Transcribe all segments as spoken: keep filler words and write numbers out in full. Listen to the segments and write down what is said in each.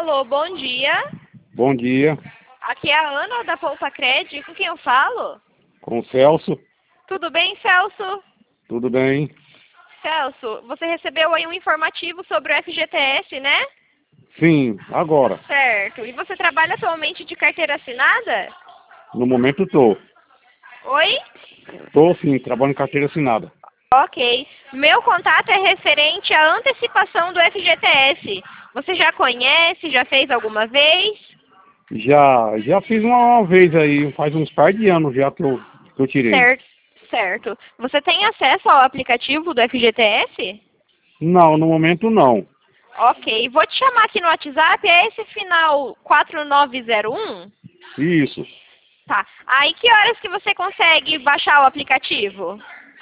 Alô, bom dia. Bom dia, Aqui é a Ana da Poupa Cred. Com quem eu falo? com o Celso, Tudo bem, Celso? tudo bem? Celso, você recebeu aí um informativo sobre o F G T S, né? Sim, agora, Certo. E você trabalha atualmente de carteira assinada? no momento tô. Oi? Tô sim, trabalho em carteira assinada. Ok. Meu contato é referente à antecipação do F G T S. Você já conhece? Já fez alguma vez? Já, já fiz uma vez aí, faz uns par de anos já que eu, que eu tirei. Certo. Certo. Você tem acesso ao aplicativo do F G T S? Não, no momento não. Ok. Vou te chamar aqui no WhatsApp. É esse final quatro nove zero um? Isso. Tá. Aí que horas que você consegue baixar o aplicativo?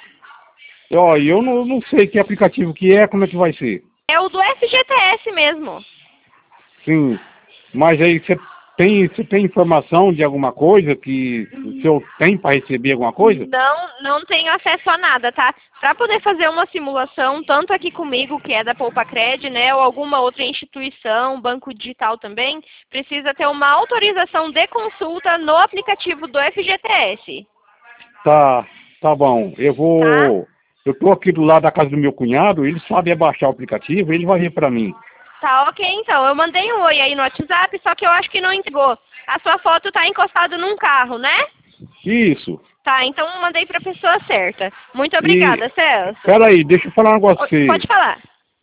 Ó, eu não, não sei que aplicativo que é, como é que vai ser. É o do F G T S mesmo. Sim, mas aí você tem, você tem informação de alguma coisa que o senhor tem para receber alguma coisa? Não, não tenho acesso a nada, tá? Para poder fazer uma simulação, tanto aqui comigo, que é da Poupa Cred, né, ou alguma outra instituição, banco digital também, precisa ter uma autorização de consulta no aplicativo do F G T S, Tá, tá bom. Eu tá? vou. Eu tô aqui do lado da casa do meu cunhado, ele sabe baixar o aplicativo, ele vai vir para mim. Tá, ok, então. Eu mandei um oi aí no WhatsApp, só que eu acho que não entregou. A sua foto tá encostada num carro, né? Isso. Tá, então eu mandei pra pessoa certa. Muito E obrigada, Celso. peraí, deixa eu falar um negócio pra Oi, você. pode falar.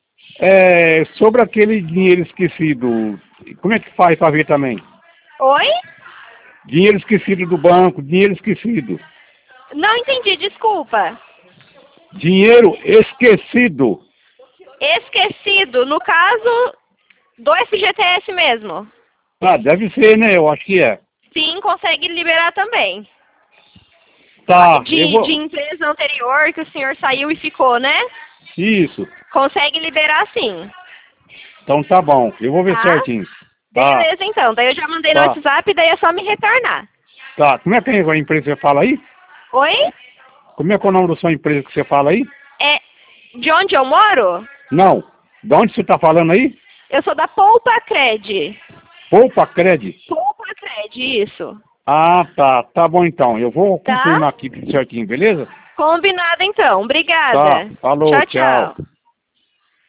É, sobre aquele dinheiro esquecido, como é que faz para ver também? Oi? Dinheiro esquecido do banco, dinheiro esquecido. Não entendi, desculpa. Dinheiro esquecido. Esquecido, no caso do F G T S mesmo. Ah, deve ser, né? Eu acho que é. Sim, consegue liberar também. Tá, eu De, de vou. empresa anterior que o senhor saiu e ficou, né? Isso. Consegue liberar sim. Então tá bom. Eu vou ver Tá? certinho. Tá, Beleza, então. Daí eu já mandei no tá, WhatsApp, daí é só me retornar. tá. Como é que é a empresa que você fala aí? Oi? Como é que é o nome da sua empresa que você fala aí? É de onde eu moro? Não. De onde você está falando aí? Eu sou da Poupa Cred. Poupa Cred. Poupa Cred, isso. Ah, tá. Tá bom então. Eu vou Tá? confirmar aqui tudo certinho, beleza? Combinado então. Tá. Obrigada. Falou, Tchau, tchau. tchau.